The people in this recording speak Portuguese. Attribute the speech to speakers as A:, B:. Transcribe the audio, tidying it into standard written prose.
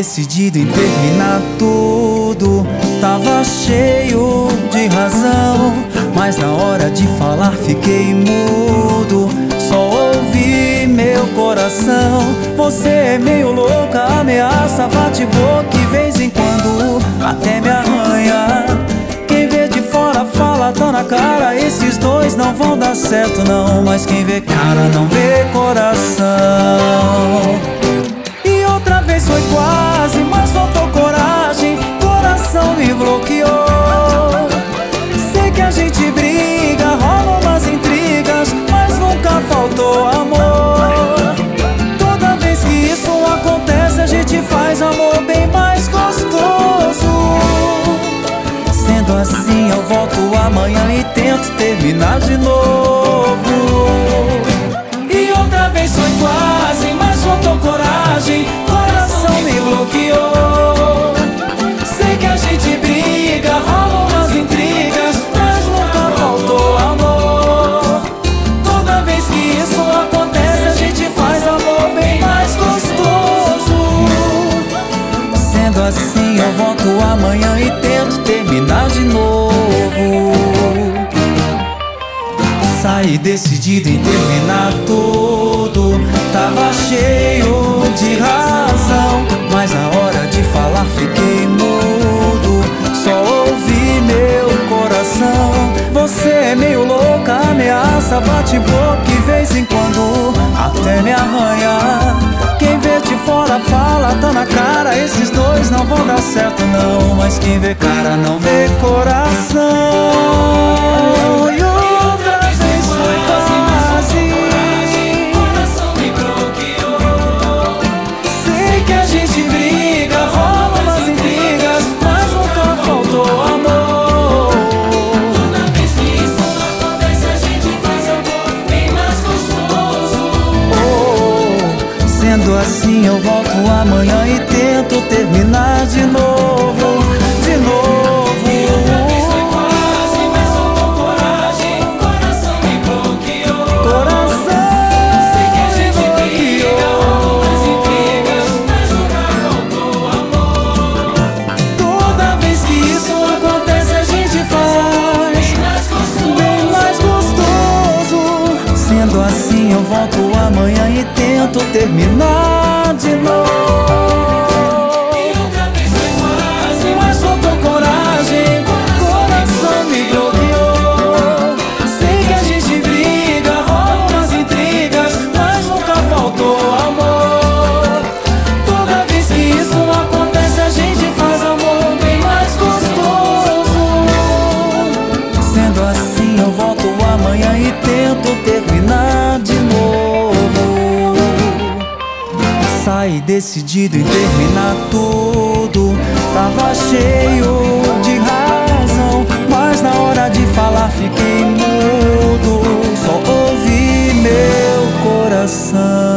A: decidido em terminar tudo. Tava cheio de razão, mas na hora de falar fiquei mudo. Só ouvi meu coração. Você é meio louca, ameaça, bate boca e vez em quando até me arranha. Quem vê de fora fala, tá na cara, esses dois não vão dar certo não. Mas quem vê cara não vê coração. E outra vez foi quase, mas faltou coragem. Coração me bloqueou. Sei que a gente briga, rola umas intrigas, mas nunca faltou amor. Toda vez que isso acontece, a gente faz amor bem mais gostoso. Sendo assim, eu volto amanhã e tento terminar de novo. E outra vez foi quase, mas faltou coragem. Coração me bloqueou. Sei que a gente briga, rola umas intrigas, mas nunca faltou amor. Toda vez que isso acontece, a gente faz amor bem mais gostoso. Sendo assim, eu volto amanhã e tento terminar de novo. Saí decidido em terminar tudo. Tava cheio de razão, mas na hora de falar fiquei mudo. Só ouvi meu coração. Você é meio louca, ameaça, bate boca e vez em quando até me arranha. Quem vê de fora fala, tá na cara, esses dois não vão dar certo não. Mas quem vê cara não vê coração. E outra vez foi quase, coração me bloqueou. Sei que a gente briga, rola umas intrigas, mas nunca faltou amor. Toda vez que isso acontece, a gente faz amor bem mais gostoso. Sendo assim, eu volto amanhã e tento terminar de novo. De novo. E outra vez foi quase, mas faltou coragem. Coração me bloqueou. Coração. Sei que a gente briga, rola umas intrigas, mas nunca faltou amor. Toda vez que isso acontece, a gente faz bem mais gostoso. Sendo assim, eu volto amanhã e tento terminar de novo. E outra vez foi quase, mas faltou coragem. Coração me bloqueou. Sei que a gente briga, rola umas intrigas, mas nunca faltou amor. Toda vez que isso acontece, a gente faz amor bem mais gostoso. Sendo assim, eu volto amanhã e tento terminar de novo. Saí decidido em terminar tudo. Tava cheio de razão, mas na hora de falar fiquei mudo. Só ouvi meu coração.